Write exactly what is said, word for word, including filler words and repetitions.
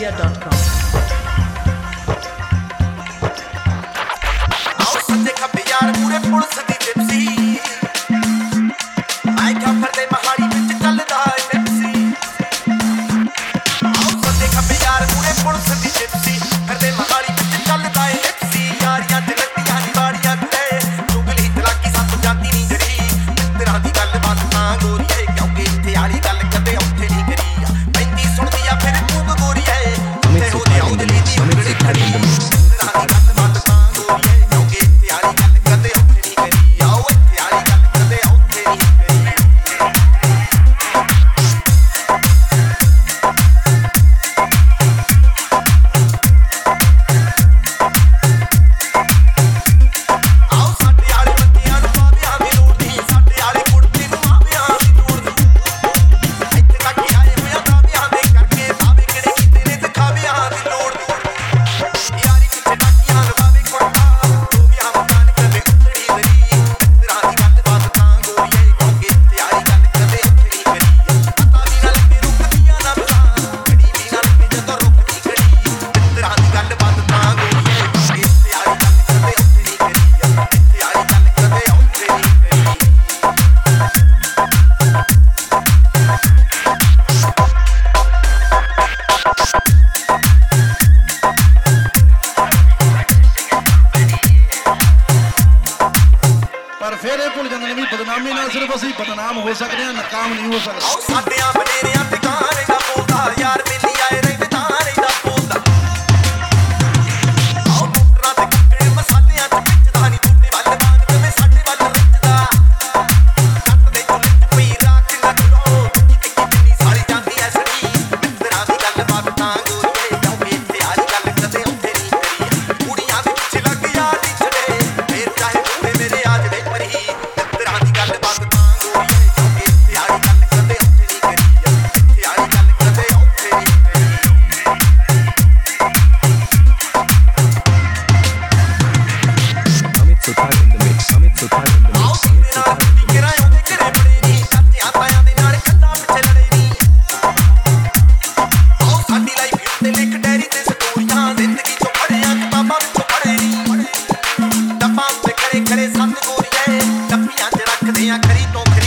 media dot com. ਪਰ ਫਿਰ ਇਹ ਭੁੱਲ ਜਾਂਦੇ ਨੇ ਵੀ ਬਦਨਾਮੀ ਨਾਲ ਸਿਰਫ ਅਸੀਂ ਬਦਨਾਮ ਹੋ ਸਕਦੇ ਹਾਂ, ਨਕਾਮ ਨਹੀਂ ਹੋ ਸਕਦੇ। ਆਓ ਸਾਡਿਆਂ ਬਨੇਰਿਆਂ ਤੇ ਕਾਂ ਰਹਿੰਦਾ ਬੋਲਦਾ ਯਾਰ ਮਿਲੀ ਆਏ ਰਹਿੰਦੇ ਤਾਂ ਰਹਿੰਦਾ ਬੋਲਦਾ। ਆਓ ਮੋਟਰਾਂ ਤੇ ਕੁੱਕੜੇ ਮਸਾਲਿਆਂ ਚ ਖਿੱਚਦਾ ਨੀ ਤੁਹਾਡੇ ਵੱਲ ਵਾਂਗ ਜਿਵੇਂ ਸਾਡੇ ਵੱਲ ਰਿੱਝਦਾ। ਕੱਟ ਦੇ ਚੁੱਲ੍ਹੇ ਚ ਪਈ ਰਾਖ ਨਾ ਕਰੋ ਕੀ ਤੇ ਕਿੰਨੀ ਸਾਰੀ ਜਾਂਦੀ ਐ ਸੜੀ। ਮਿੱਤਰਾਂ ਦੀ ਗੱਲ ਬਾਤ ਤਾਂ ਗੋਰੀਏ ਕਿਉਂਕਿ ਇੱਥੇ ਆਲੀ ਗੱਲ ਕਦੇ ਉੱਥੇ ਨਹੀਂ ਕਰੀ। ਕੁੜੀਆਂ ਦੇ ਪਿੱਛੇ ਲੱਗ ਯਾਰ ਨਹੀਂ ਛੜੇ ਫੇਰ ਚਾਹੇ ਬੂਹੇ ਮੇਰੇ ਆ ਜਵੇ ਪਰੀ। ਮਿੱਤਰਾਂ ਦੀ ਗੱਲ ਬਾਤ ਤਾਂ ਗੋਰੀਏ ਕਿਉਂਕਿ ਇੱਥੇ ਆਲੀ ਗੱਲ ਕਦੇ ਉੱਥੇ ਨਹੀਂ ਕਰੀ। ਇੱਥੇ ਆਲੀ ਗੱਲ ਕਦੇ ਉੱਥੇ ਨਹੀਂ ਕਰੀ। Amit Suthar in the mix. Amit Suthar in the ਆਓ mix. ਕਿੰਨੇ ਨਾਲ ਕੁੱਤੀ ਕਿਰਾਇਓਂ ਦੇ ਘਰੇ ਬੜੇ ਨੀ ਚਾਚਿਆਂ ਤਾਇਆਂ ਦੇ ਨਾਲ ਕੰਧਾਂ ਪਿੱਛੇ ਲੜੇ ਨੀ। ਆਓ ਸਾਡੀ ਲਾਈਫ ਉੱਤੇ ਲਿਖ ਡੈਰੀ ਤੇ ਸਟੋਰੀਆਂ ਜ਼ਿੰਦਗੀ ਚੋਂ ਪੜ੍ਹਿਆ ਕਿਤਾਬਾਂ ਵਿੱਚੋਂ ਪੜ੍ਹੇ ਨੀ। ਡੱਬਾਂ ਉੱਤੇ ਖੜੇ ਖੜੇ ਸੰਗ ਗੋਰੀਏ ਡੱਬੀਆਂ 'ਚ ਰੱਖਦੇ ਆ ਖਰੀ ਤੋਂ ਖਰੀ।